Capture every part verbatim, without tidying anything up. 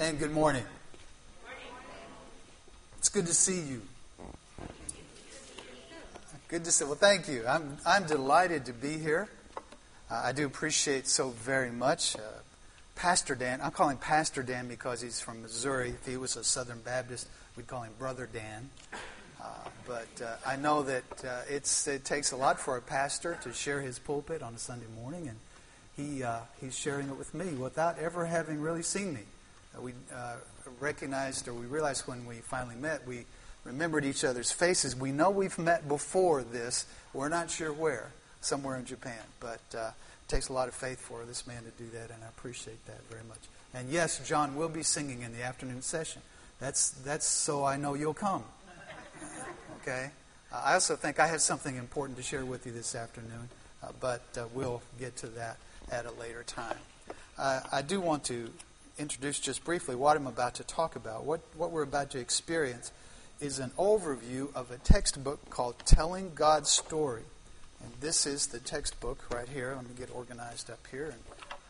And good morning. It's good to see you. Good to see. Well, thank you. I'm I'm delighted to be here. Uh, I do appreciate so very much. Uh, Pastor Dan, I'm calling Pastor Dan because he's from Missouri. If he was a Southern Baptist, we'd call him Brother Dan. Uh, but uh, I know that uh, it's it takes a lot for a pastor to share his pulpit on a Sunday morning, and he uh, he's sharing it with me without ever having really seen me. Uh, we uh, recognized, or we realized when we finally met, we remembered each other's faces. We know we've met before this. We're not sure where, somewhere in Japan. But uh, it takes a lot of faith for this man to do that, and I appreciate that very much. And yes, John will be singing in the afternoon session. That's that's so I know you'll come. Okay? Uh, I also think I have something important to share with you this afternoon, uh, but uh, we'll get to that at a later time. Uh, I do want to introduce just briefly what I'm about to talk about. What, what we're about to experience is an overview of a textbook called Telling God's Story. And this is the textbook right here. Let me get organized up here. And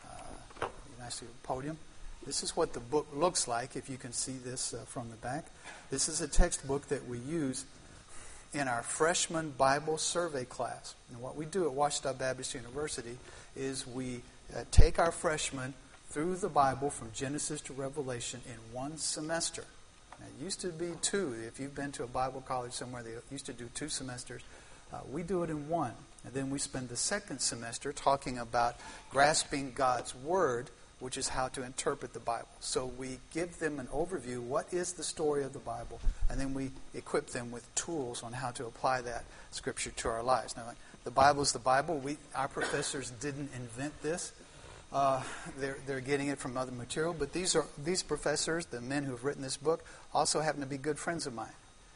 uh, nice little podium. This is what the book looks like, if you can see this uh, from the back. This is a textbook that we use in our freshman Bible survey class. And what we do at Ouachita Baptist University is we uh, take our freshmen through the Bible from Genesis to Revelation in one semester. Now, it used to be two. If you've been to a Bible college somewhere, they used to do two semesters. Uh, we do it in one. And then we spend the second semester talking about grasping God's Word, which is how to interpret the Bible. So we give them an overview, what is the story of the Bible, and then we equip them with tools on how to apply that Scripture to our lives. Now, the Bible is the Bible. We, our professors didn't invent this. Uh, they're, they're getting it from other material, but these are these professors, the men who have written this book, also happen to be good friends of mine.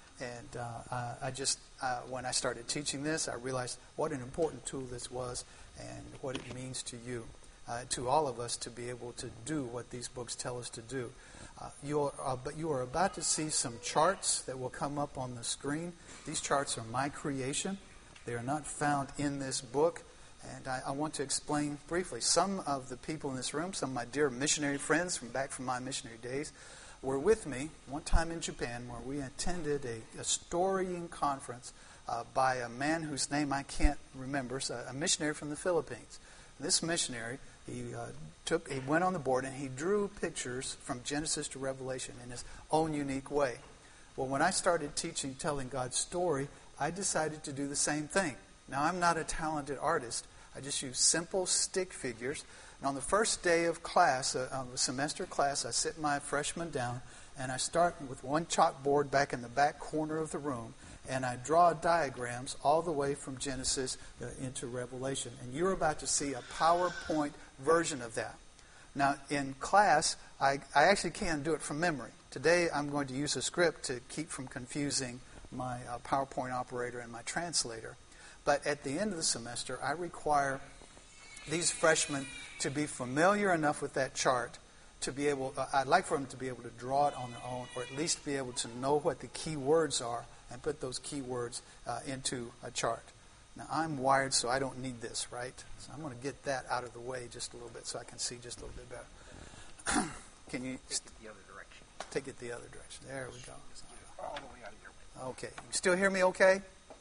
And uh, I just, uh, when I started teaching this, I realized what an important tool this was and what it means to you, uh, to all of us, to be able to do what these books tell us to do. Uh, you're, uh, but you are about to see some charts that will come up on the screen. These charts are my creation. They are not found in this book. And I, I want to explain briefly. Some of the people in this room, some of my dear missionary friends from back from my missionary days, were with me one time in Japan where we attended a, a storying conference uh, by a man whose name I can't remember, so a missionary from the Philippines. This missionary, he uh, took, he went on the board and he drew pictures from Genesis to Revelation in his own unique way. Well, when I started teaching Telling God's Story, I decided to do the same thing. Now, I'm not a talented artist. I just use simple stick figures. And on the first day of class, uh, of a semester class, I sit my freshmen down and I start with one chalkboard back in the back corner of the room, and I draw diagrams all the way from Genesis uh, into Revelation. And you're about to see a PowerPoint version of that. Now, in class, I, I actually can do it from memory. Today, I'm going to use a script to keep from confusing my uh, PowerPoint operator and my translator. But at the end of the semester, I require these freshmen to be familiar enough with that chart to be able, uh, I'd like for them to be able to draw it on their own, or at least be able to know what the key words are and put those key words uh, into a chart. Now, I'm wired, so I don't need this, right? So I'm going to get that out of the way just a little bit so I can see just a little bit better. Can you take it the other direction? Take it the other direction. There we go. All the way out of your way. Okay. You still hear me okay?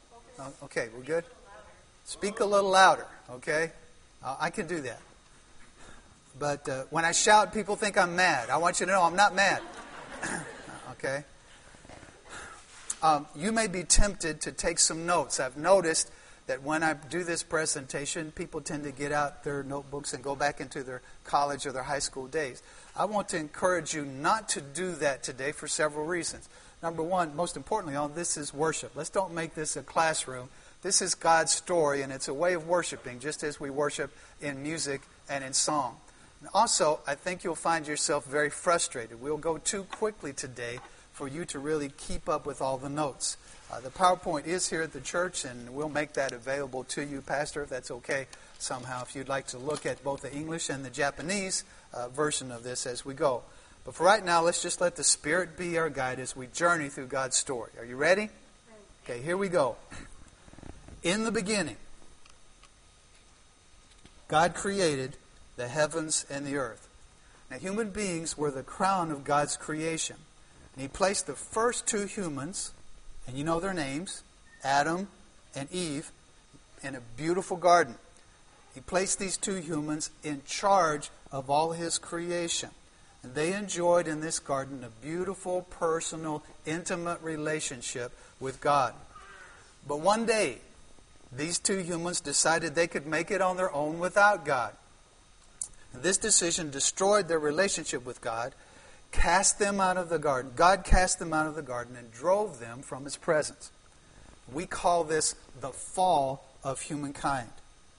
Okay, we're good? Speak a little louder, okay? Uh, I can do that. But uh, when I shout, people think I'm mad. I want you to know I'm not mad. Okay? Um, you may be tempted to take some notes. I've noticed that when I do this presentation, people tend to get out their notebooks and go back into their college or their high school days. I want to encourage you not to do that today for several reasons. Number one, most importantly, all this is worship. Let's don't make this a classroom. This is God's story, and it's a way of worshiping, just as we worship in music and in song. And also, I think you'll find yourself very frustrated. We'll go too quickly today for you to really keep up with all the notes. Uh, the PowerPoint is here at the church, and we'll make that available to you, Pastor, if that's okay somehow, if you'd like to look at both the English and the Japanese uh, version of this as we go. But for right now, let's just let the Spirit be our guide as we journey through God's story. Are you ready? Okay, here we go. In the beginning, God created the heavens and the earth. Now, human beings were the crown of God's creation. And He placed the first two humans, and you know their names, Adam and Eve, in a beautiful garden. He placed these two humans in charge of all His creation. And they enjoyed in this garden a beautiful, personal, intimate relationship with God. But one day, these two humans decided they could make it on their own without God. And this decision destroyed their relationship with God, cast them out of the garden. God cast them out of the garden and drove them from His presence. We call this the fall of humankind.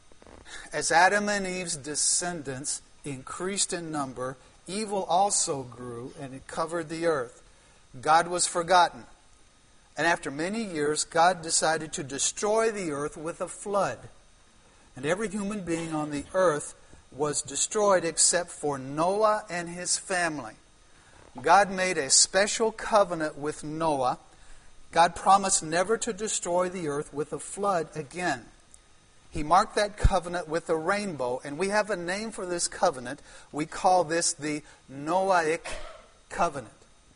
As Adam and Eve's descendants increased in number, evil also grew and it covered the earth. God was forgotten. And after many years, God decided to destroy the earth with a flood. And every human being on the earth was destroyed except for Noah and his family. God made a special covenant with Noah. God promised never to destroy the earth with a flood again. He marked that covenant with a rainbow, and we have a name for this covenant. We call this the Noahic covenant.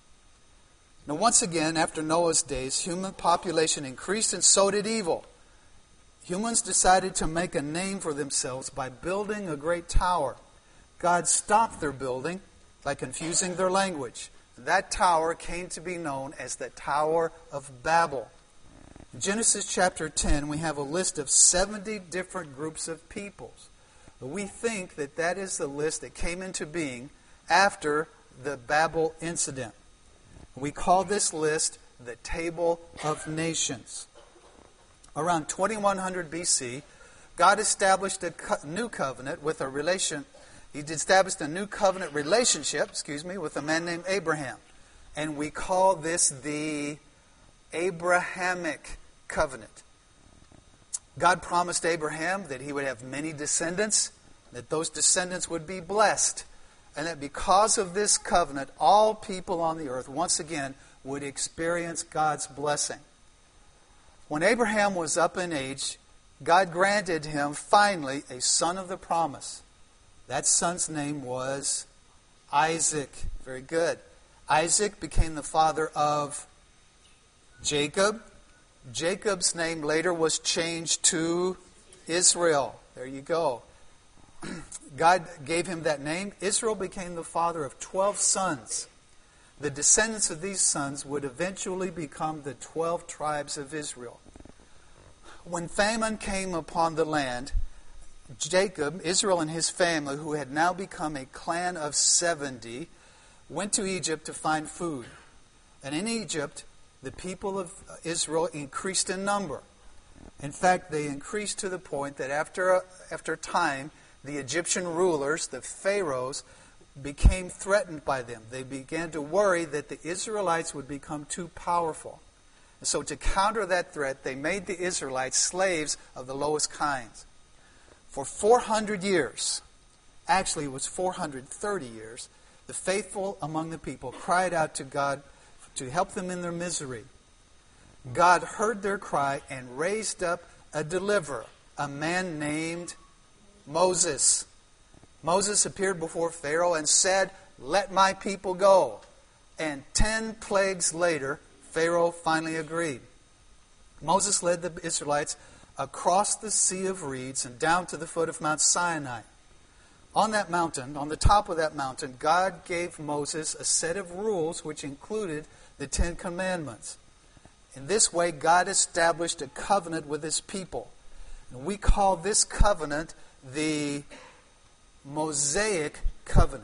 Now, once again, after Noah's days, human population increased and so did evil. Humans decided to make a name for themselves by building a great tower. God stopped their building by confusing their language. That tower came to be known as the Tower of Babel. In Genesis chapter ten, we have a list of seventy different groups of peoples. But we think that that is the list that came into being after the Babel incident. We call this list the Table of Nations. Around twenty-one hundred B C, God established a co- new covenant with a relation. He established a new covenant relationship, excuse me, with a man named Abraham. And we call this the Abrahamic covenant. God promised Abraham that he would have many descendants, that those descendants would be blessed, and that because of this covenant, all people on the earth, once again, would experience God's blessing. When Abraham was up in age, God granted him, finally, a son of the promise. That son's name was Isaac. Very good. Isaac became the father of Jacob. Jacob's name later was changed to Israel. There you go. God gave him that name. Israel became the father of twelve sons. The descendants of these sons would eventually become the twelve tribes of Israel. When famine came upon the land, Jacob, Israel and his family, who had now become a clan of seventy, went to Egypt to find food. And in Egypt, the people of Israel increased in number. In fact, they increased to the point that after after time, the Egyptian rulers, the pharaohs, became threatened by them. They began to worry that the Israelites would become too powerful. And so to counter that threat, they made the Israelites slaves of the lowest kinds. For four hundred years, actually it was four hundred thirty years, the faithful among the people cried out to God to help them in their misery. God heard their cry and raised up a deliverer, a man named Moses. Moses appeared before Pharaoh and said, "Let my people go." And ten plagues later, Pharaoh finally agreed. Moses led the Israelites across the Sea of Reeds and down to the foot of Mount Sinai. On that mountain, on the top of that mountain, God gave Moses a set of rules which included the Ten Commandments. In this way, God established a covenant with His people. And we call this covenant the Mosaic covenant.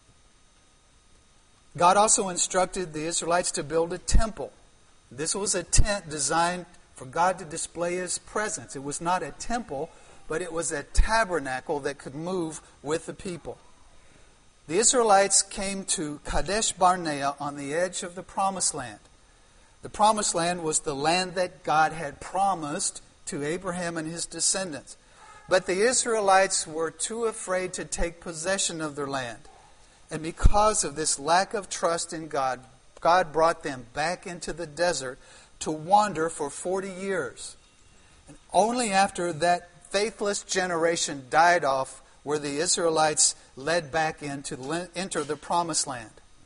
God also instructed the Israelites to build a temple. This was a tent designed for God to display His presence. It was not a temple, but it was a tabernacle that could move with the people. The Israelites came to Kadesh Barnea on the edge of the Promised Land. The Promised Land was the land that God had promised to Abraham and his descendants. But the Israelites were too afraid to take possession of their land. And because of this lack of trust in God, God brought them back into the desert to wander for forty years. And only after that faithless generation died off were the Israelites led back in to enter the promised land.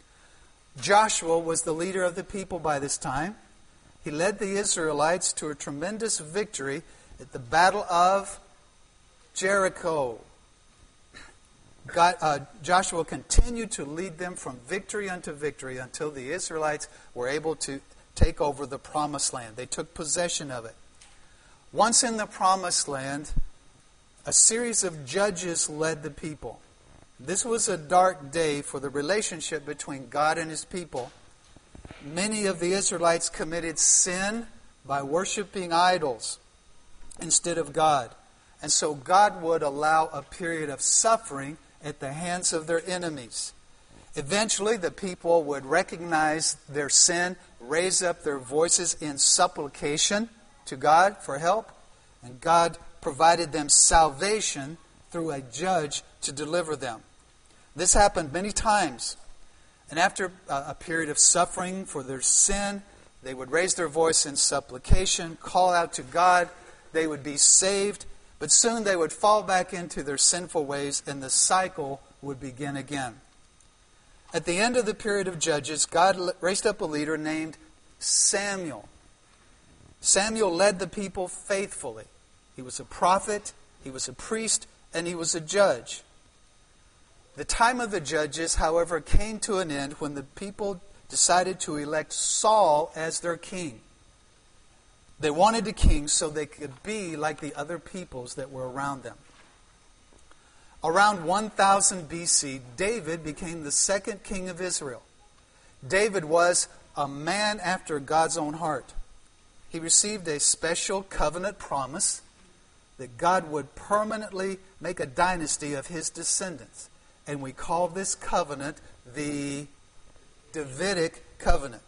Joshua was the leader of the people by this time. He led the Israelites to a tremendous victory at the Battle of Jericho. God, uh, Joshua continued to lead them from victory unto victory until the Israelites were able to take over the promised land. They took possession of it. Once in the promised land, a series of judges led the people. This was a dark day for the relationship between God and His people. Many of the Israelites committed sin by worshiping idols instead of God. And so God would allow a period of suffering at the hands of their enemies. Eventually, the people would recognize their sin, raise up their voices in supplication to God for help, and God provided them salvation through a judge to deliver them. This happened many times. And after a period of suffering for their sin, they would raise their voice in supplication, call out to God, they would be saved, but soon they would fall back into their sinful ways and the cycle would begin again. At the end of the period of Judges, God raised up a leader named Samuel. Samuel led the people faithfully. He was a prophet, he was a priest, and he was a judge. The time of the judges, however, came to an end when the people decided to elect Saul as their king. They wanted a king so they could be like the other peoples that were around them. Around one thousand B C, David became the second king of Israel. David was a man after God's own heart. He received a special covenant promise that God would permanently make a dynasty of his descendants. And we call this covenant the Davidic covenant.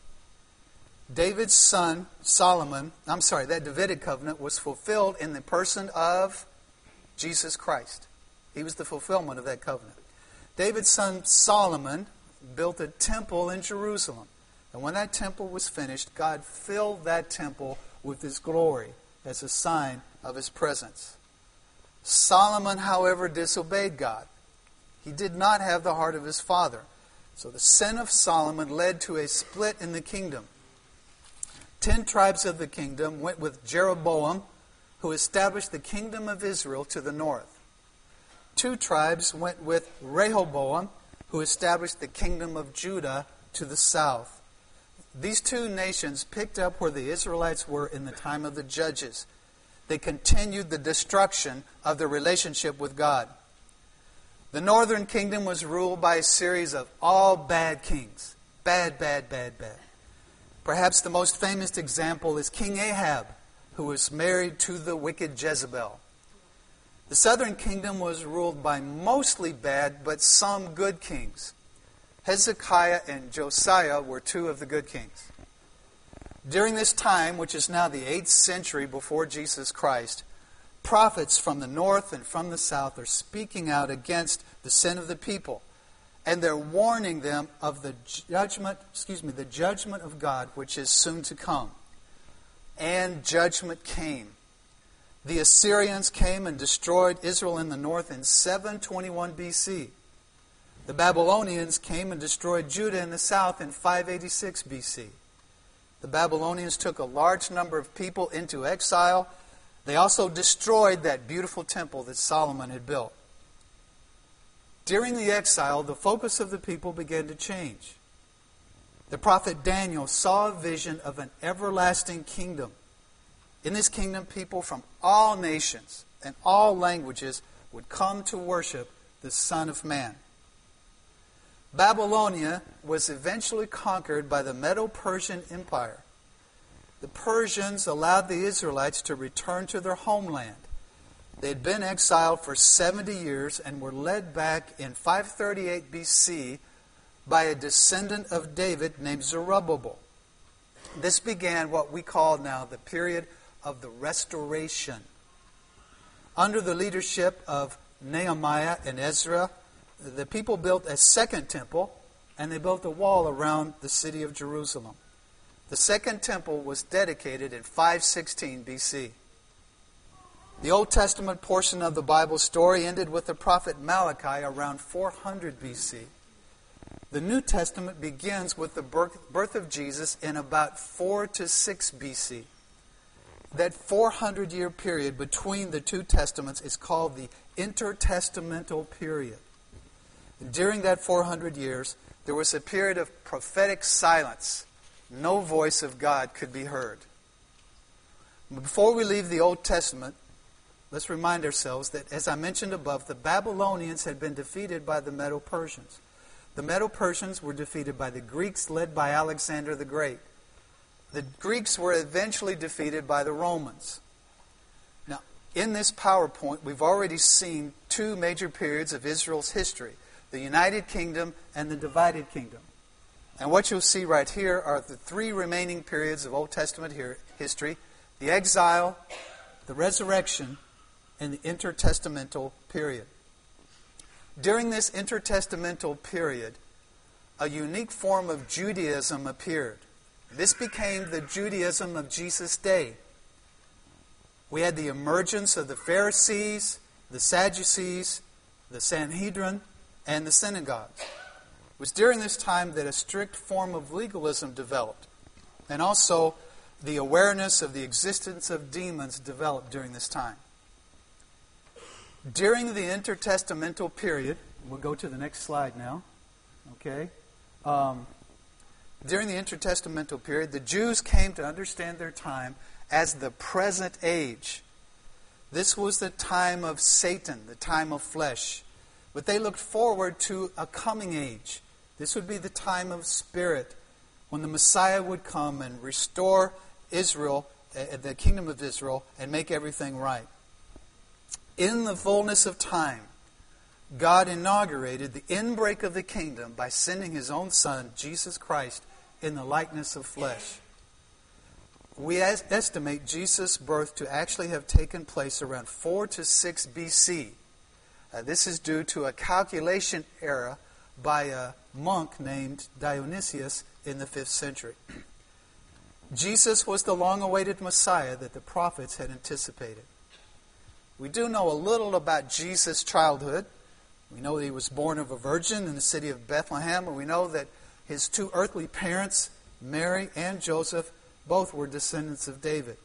David's son, Solomon, I'm sorry, that Davidic covenant was fulfilled in the person of Jesus Christ. He was the fulfillment of that covenant. David's son, Solomon, built a temple in Jerusalem. And when that temple was finished, God filled that temple with His glory as a sign of His presence. Solomon, however, disobeyed God. He did not have the heart of his father. So the sin of Solomon led to a split in the kingdom. Ten tribes of the kingdom went with Jeroboam, who established the kingdom of Israel to the north. Two tribes went with Rehoboam, who established the kingdom of Judah to the south. These two nations picked up where the Israelites were in the time of the judges. They continued the destruction of their relationship with God. The northern kingdom was ruled by a series of all bad kings. Bad, bad, bad, bad. Perhaps the most famous example is King Ahab, who was married to the wicked Jezebel. The southern kingdom was ruled by mostly bad, but some good kings. Hezekiah and Josiah were two of the good kings. During this time, which is now the eighth century before Jesus Christ, prophets from the north and from the south are speaking out against the sin of the people. And they're warning them of the judgment, excuse me, the judgment of God which is soon to come. And judgment came. The Assyrians came and destroyed Israel in the north in seven twenty-one B C. The Babylonians came and destroyed Judah in the south in five eighty-six B C. The Babylonians took a large number of people into exile. They also destroyed that beautiful temple that Solomon had built. During the exile, the focus of the people began to change. The prophet Daniel saw a vision of an everlasting kingdom. In this kingdom, people from all nations and all languages would come to worship the Son of Man. Babylonia was eventually conquered by the Medo-Persian Empire. The Persians allowed the Israelites to return to their homeland. They had been exiled for seventy years and were led back in five thirty-eight B C by a descendant of David named Zerubbabel. This began what we call now the period of the Restoration. Under the leadership of Nehemiah and Ezra, the people built a second temple, and they built a wall around the city of Jerusalem. The second temple was dedicated in five sixteen B C. The Old Testament portion of the Bible story ended with the prophet Malachi around four hundred B C. The New Testament begins with the birth, birth of Jesus in about four to six B C. That four hundred year period between the two testaments is called the intertestamental period. During that four hundred years, there was a period of prophetic silence. No voice of God could be heard. Before we leave the Old Testament, let's remind ourselves that, as I mentioned above, the Babylonians had been defeated by the Medo-Persians. The Medo-Persians were defeated by the Greeks, led by Alexander the Great. The Greeks were eventually defeated by the Romans. Now, in this PowerPoint, we've already seen two major periods of Israel's history: the United Kingdom and the divided kingdom. And what you'll see right here are the three remaining periods of Old Testament here, history: the exile, the resurrection, and the intertestamental period. During this intertestamental period, a unique form of Judaism appeared. This became the Judaism of Jesus' day. We had the emergence of the Pharisees, the Sadducees, the Sanhedrin, and the synagogues. It was during this time that a strict form of legalism developed, and also the awareness of the existence of demons developed during this time. During the intertestamental period, we'll go to the next slide now, okay? Um, during the intertestamental period, the Jews came to understand their time as the present age. This was the time of Satan, the time of flesh. But they looked forward to a coming age. This would be the time of spirit, when the Messiah would come and restore Israel, uh, the kingdom of Israel, and make everything right. In the fullness of time, God inaugurated the inbreak of the kingdom by sending His own Son, Jesus Christ, in the likeness of flesh. We estimate Jesus' birth to actually have taken place around four to six B C. Uh, this is due to a calculation error by a monk named Dionysius in the fifth century. Jesus was the long-awaited Messiah that the prophets had anticipated. We do know a little about Jesus' childhood. We know that He was born of a virgin in the city of Bethlehem, and we know that His two earthly parents, Mary and Joseph, both were descendants of David.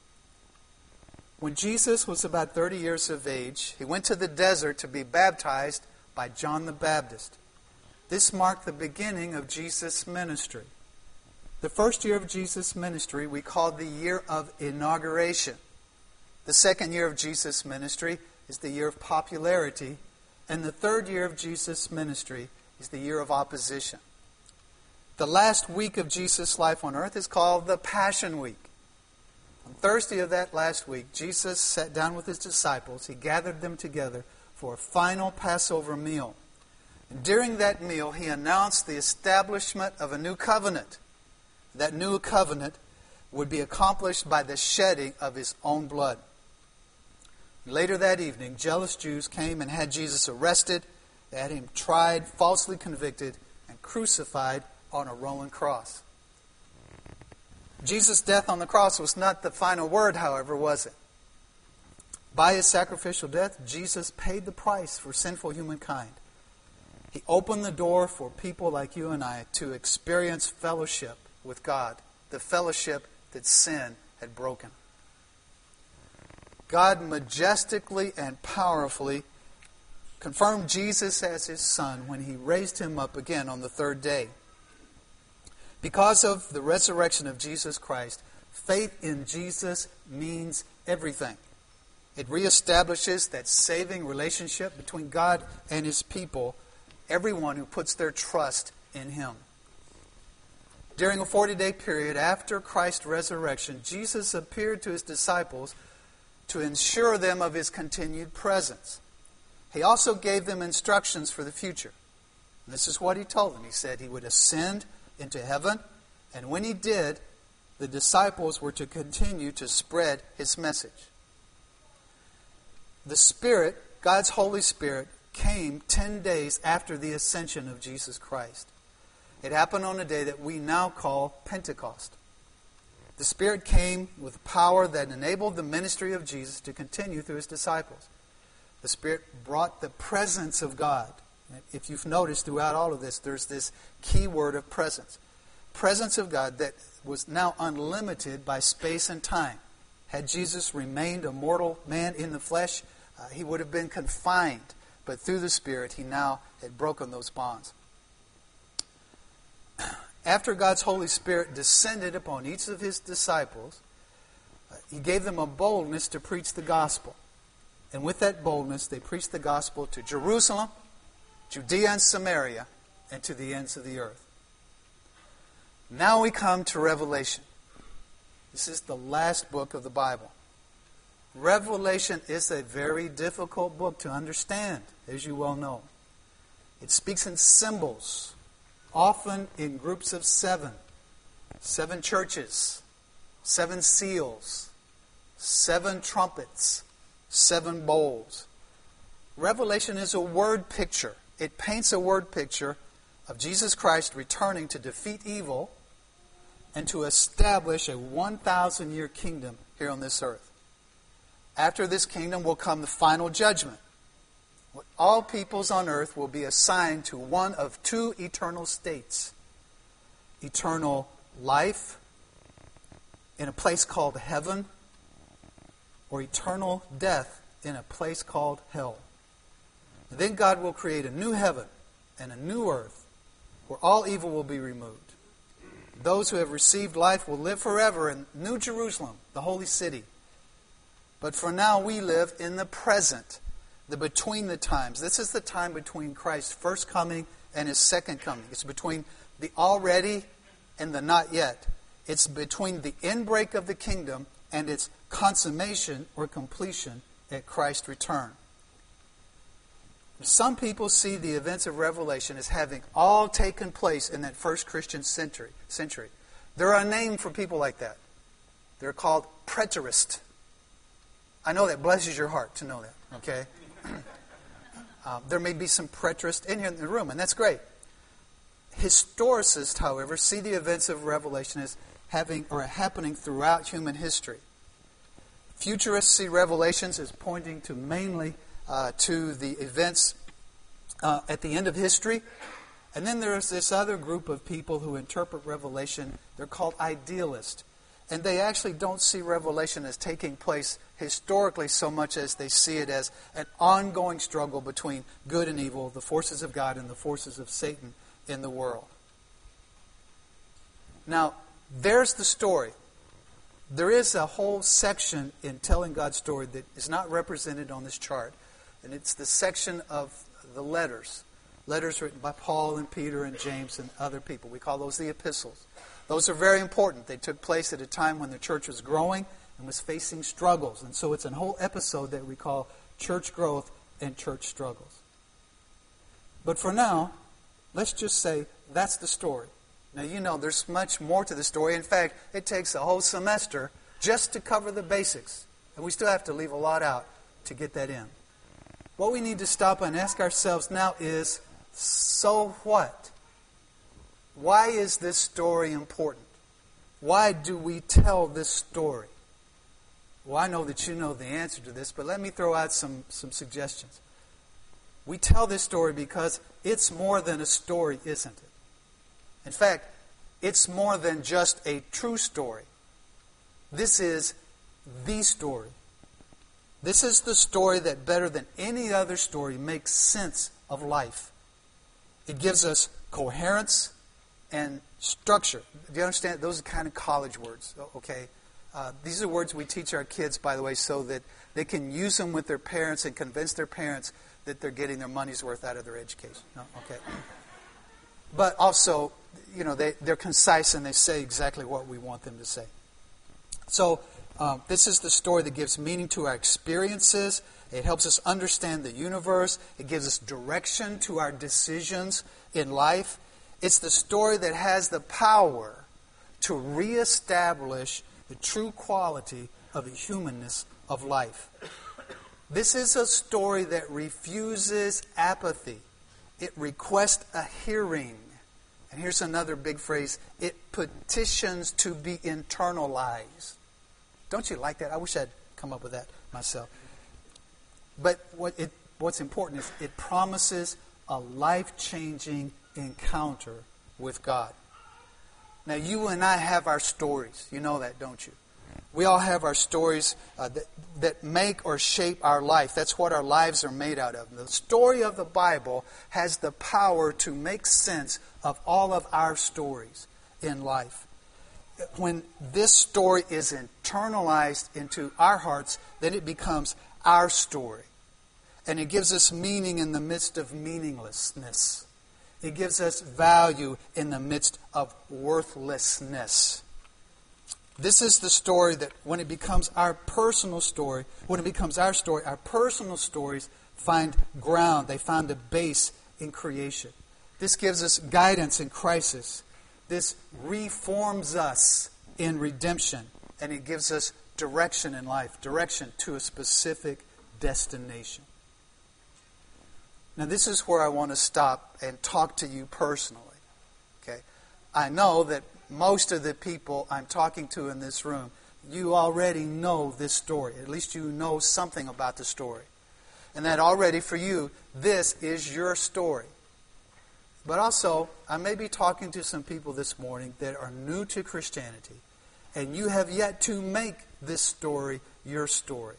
When Jesus was about thirty years of age, He went to the desert to be baptized by John the Baptist. This marked the beginning of Jesus' ministry. The first year of Jesus' ministry we call the year of inauguration. The second year of Jesus' ministry is the year of popularity, and the third year of Jesus' ministry is the year of opposition. The last week of Jesus' life on earth is called the Passion Week. On Thursday of that last week, Jesus sat down with His disciples. He gathered them together for a final Passover meal. And during that meal, He announced the establishment of a new covenant. That new covenant would be accomplished by the shedding of His own blood. Later that evening, jealous Jews came and had Jesus arrested. They had Him tried, falsely convicted, and crucified on a Roman cross. Jesus' death on the cross was not the final word, however, was it? By His sacrificial death, Jesus paid the price for sinful humankind. He opened the door for people like you and I to experience fellowship with God, the fellowship that sin had broken. God majestically and powerfully confirmed Jesus as His Son when He raised Him up again on the third day. Because of the resurrection of Jesus Christ, faith in Jesus means everything. It reestablishes that saving relationship between God and His people, everyone who puts their trust in Him. During a forty-day period after Christ's resurrection, Jesus appeared to His disciples to ensure them of His continued presence. He also gave them instructions for the future. And this is what He told them. He said He would ascend into heaven, and when He did, the disciples were to continue to spread His message. The Spirit, God's Holy Spirit, came ten days after the ascension of Jesus Christ. It happened on a day that we now call Pentecost. The The Spirit came with power that enabled the ministry of Jesus to continue through his disciples. The Spirit brought the presence of God. If you've noticed throughout all of this, there's this key word of presence. Presence of God that was now unlimited by space and time. Had Jesus remained a mortal man in the flesh, uh, he would have been confined. But through the Spirit, he now had broken those bonds. After God's Holy Spirit descended upon each of his disciples, uh, he gave them a boldness to preach the gospel. And with that boldness, they preached the gospel to Jerusalem, Judea and Samaria, and to the ends of the earth. Now we come to Revelation. This is the last book of the Bible. Revelation is a very difficult book to understand, as you well know. It speaks in symbols, often in groups of seven. Seven churches, seven seals, seven trumpets, seven bowls. Revelation is a word picture. It paints a word picture of Jesus Christ returning to defeat evil and to establish a one thousand year kingdom here on this earth. After this kingdom will come the final judgment. All peoples on earth will be assigned to one of two eternal states. Eternal life in a place called heaven, or eternal death in a place called hell. And then God will create a new heaven and a new earth where all evil will be removed. Those who have received life will live forever in New Jerusalem, the holy city. But for now we live in the present, the between the times. This is the time between Christ's first coming and his second coming. It's between the already and the not yet. It's between the inbreak of the kingdom and its consummation or completion at Christ's return. Some people see the events of Revelation as having all taken place in that first Christian century. century. There are a name for people like that. They're called preterists. I know that blesses your heart to know that, okay? um, there may be some preterists in here in the room, and that's great. Historicists, however, see the events of Revelation as having or happening throughout human history. Futurists see Revelations as pointing to mainly uh, to the events uh, at the end of history. And then there's this other group of people who interpret Revelation. They're called idealists. And they actually don't see Revelation as taking place historically so much as they see it as an ongoing struggle between good and evil, the forces of God and the forces of Satan in the world. Now, there's the story. There is a whole section in telling God's story that is not represented on this chart. And it's the section of the letters. Letters written by Paul and Peter and James and other people. We call those the epistles. Those are very important. They took place at a time when the church was growing and was facing struggles. And so it's a whole episode that we call church growth and church struggles. But for now, let's just say that's the story. Now, you know, there's much more to the story. In fact, it takes a whole semester just to cover the basics. And we still have to leave a lot out to get that in. What we need to stop and ask ourselves now is, so what? Why is this story important? Why do we tell this story? Well, I know that you know the answer to this, but let me throw out some, some suggestions. We tell this story because it's more than a story, isn't it? In fact, it's more than just a true story. This is the story. This is the story that better than any other story makes sense of life. It gives us coherence and structure. Do you understand? Those are kind of college words, okay? Uh, these are words we teach our kids, by the way, so that they can use them with their parents and convince their parents that they're getting their money's worth out of their education. No? Okay. But also, you know, they, they're concise and they say exactly what we want them to say. So, um, this is the story that gives meaning to our experiences. It helps us understand the universe. It gives us direction to our decisions in life. It's the story that has the power to reestablish the true quality of the humanness of life. This is a story that refuses apathy. It requests a hearing And here's another big phrase. It petitions to be internalized. Don't you like that? I wish I'd come up with that myself. But what it, what's important is it promises a life-changing encounter with God. Now, you and I have our stories. You know that, don't you? We all have our stories uh, that, that make or shape our life. That's what our lives are made out of. The story of the Bible has the power to make sense of all of our stories in life. When this story is internalized into our hearts, then it becomes our story. And it gives us meaning in the midst of meaninglessness. It gives us value in the midst of worthlessness. This is the story that when it becomes our personal story, when it becomes our story, our personal stories find ground. They find a base in creation. This gives us guidance in crisis. This reforms us in redemption. And it gives us direction in life, direction to a specific destination. Now, this is where I want to stop and talk to you personally. Okay, I know that most of the people I'm talking to in this room, you already know this story. At least you know something about the story. And that already for you, this is your story. But also, I may be talking to some people this morning that are new to Christianity, and you have yet to make this story your story.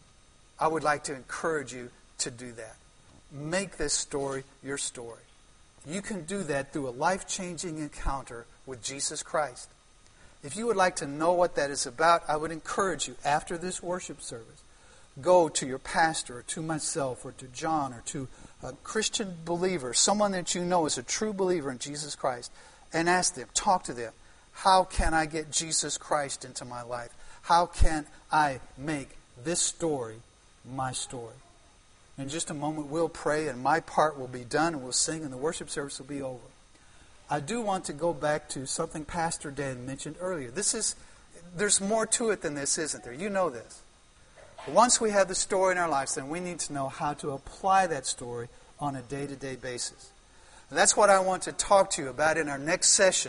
I would like to encourage you to do that. Make this story your story. You can do that through a life-changing encounter with Jesus Christ. If you would like to know what that is about, I would encourage you, after this worship service, go to your pastor, or to myself, or to John, or to a Christian believer, someone that you know is a true believer in Jesus Christ, and ask them, talk to them, how can I get Jesus Christ into my life? How can I make this story my story? In just a moment, we'll pray, and my part will be done, and we'll sing, and the worship service will be over. I do want to go back to something Pastor Dan mentioned earlier. This is, there's more to it than this, isn't there? You know this. Once we have the story in our lives, then we need to know how to apply that story on a day-to-day basis. And that's what I want to talk to you about in our next session.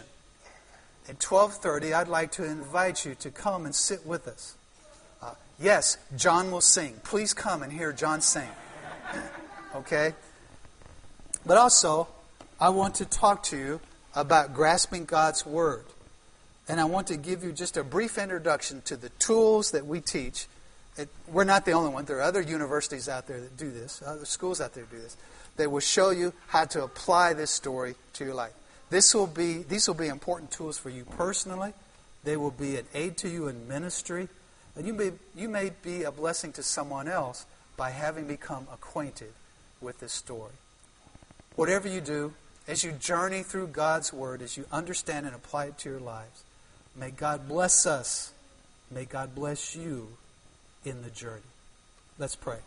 At twelve thirty, I'd like to invite you to come and sit with us. Uh, yes, John will sing. Please come and hear John sing. Okay? But also, I want to talk to you about grasping God's Word. And I want to give you just a brief introduction to the tools that we teach. It, we're not the only one. There are other universities out there that do this, other schools out there that do this, that will show you how to apply this story to your life. This will be, these will be important tools for you personally. They will be an aid to you in ministry. And you may, you may be a blessing to someone else by having become acquainted with this story. Whatever you do, as you journey through God's Word, as you understand and apply it to your lives, may God bless us. May God bless you in the journey. Let's pray.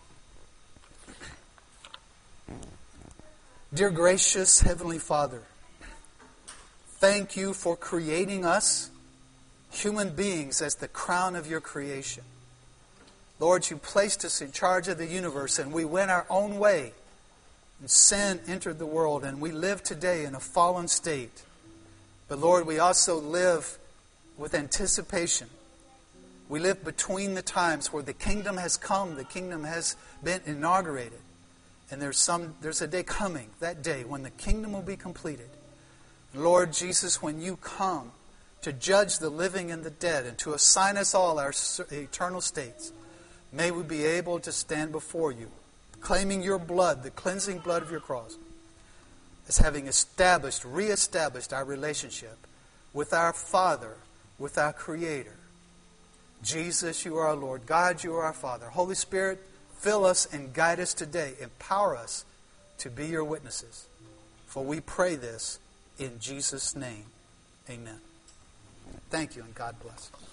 Dear gracious Heavenly Father, thank you for creating us, human beings, as the crown of your creation. Lord, you placed us in charge of the universe, and we went our own way. And sin entered the world, and we live today in a fallen state. But Lord, we also live with anticipation. We live between the times where the kingdom has come, the kingdom has been inaugurated. And there's some there's a day coming, that day, when the kingdom will be completed. Lord Jesus, when you come to judge the living and the dead and to assign us all our eternal states, may we be able to stand before you, claiming your blood, the cleansing blood of your cross, as having established, reestablished our relationship with our Father, with our Creator. Jesus, you are our Lord. God, you are our Father. Holy Spirit, fill us and guide us today. Empower us to be your witnesses. For we pray this in Jesus' name. Amen. Thank you, and God bless.